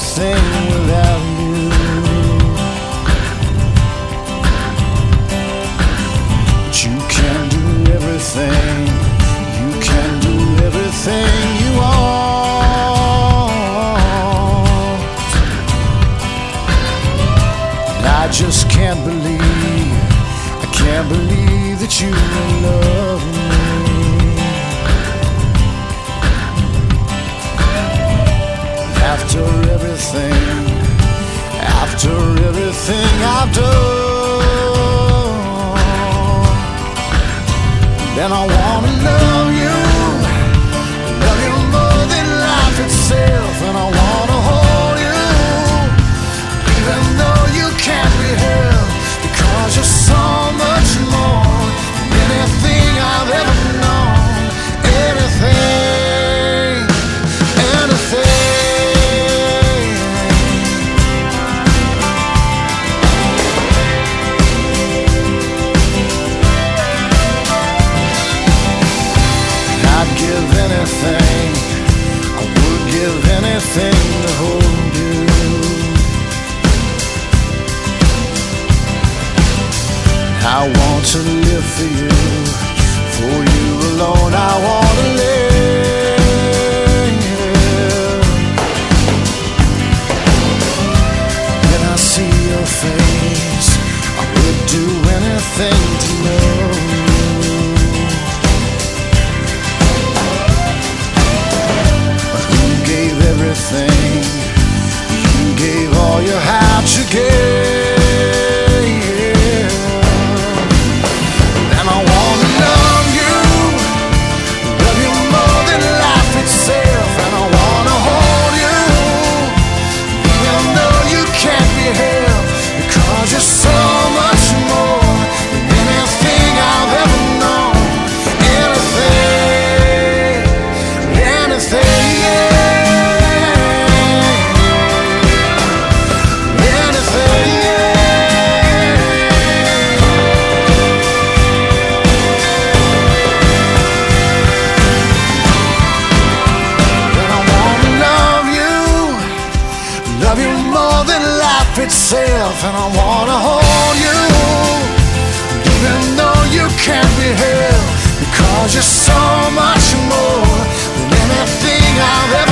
anything without you. But you can do everything. You can do everything you want. And I just can't believe, I can't believe that you love me. After everything I've done, then I wanna love you more than life itself, and I wanna hold you, even though you can't be held, because you're so much more than anything I've ever known. Anything, anything. Anything, I would give anything to hold you. I want to live for you alone. I want to live. When I see your face, I would do anything to know you. Everything you gave, all you had to give, and I wanna love you more than life itself, and I wanna hold you, even though you can't be held, because you're so much more than anything I've ever known. Anything, anything, yeah. Itself, and I wanna hold you, even though you can't be held, because you're so much more than anything I've ever